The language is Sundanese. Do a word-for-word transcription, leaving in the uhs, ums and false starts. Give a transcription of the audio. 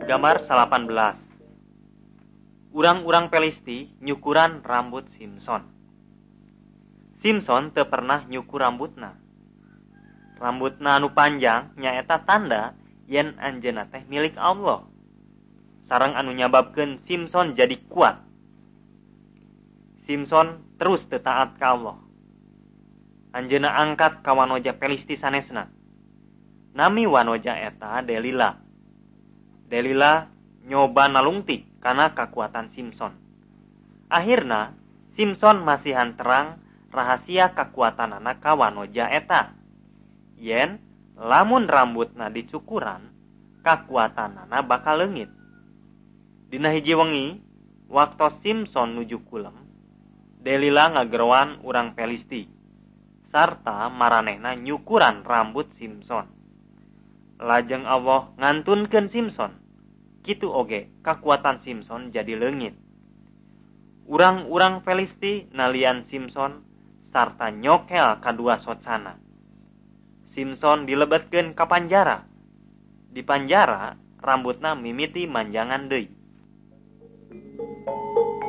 Gambar salapan belas. Urang-urang Pelisti nyukuran rambut Simson. Simson teu pernah nyukur rambutna. Rambutna anu panjang nyaeta tanda yen anjeunna teh milik Allah. Sareng anu nyababkeun Simson jadi kuat. Simson terus teu taat ka Allah. Anjeunna angkat ka wanoja Pelisti sanesna. Nami wanoja eta Delila. Delila nyoba nalungtik kana kakuatan Simson. Akhirna Simson masihan terang rahasia kakuatan anak ka wanoja eta. Yen lamun rambutna dicukuran, kakuatanana bakal leungit. Dina hiji wengi, waktu Simson nuju kulem, Delila ngagerowan urang Pelisti sarta maranehna nyukuran rambut Simson. Lajeng Allah ngantunkeun Simson. Kitu oge kakuatan Simson jadi leungit. Urang-urang Pelisti nalian Simson sarta nyokel kadua socana. Simson dilebetkeun ka panjara. Di panjara rambutna mimiti manjangan deui.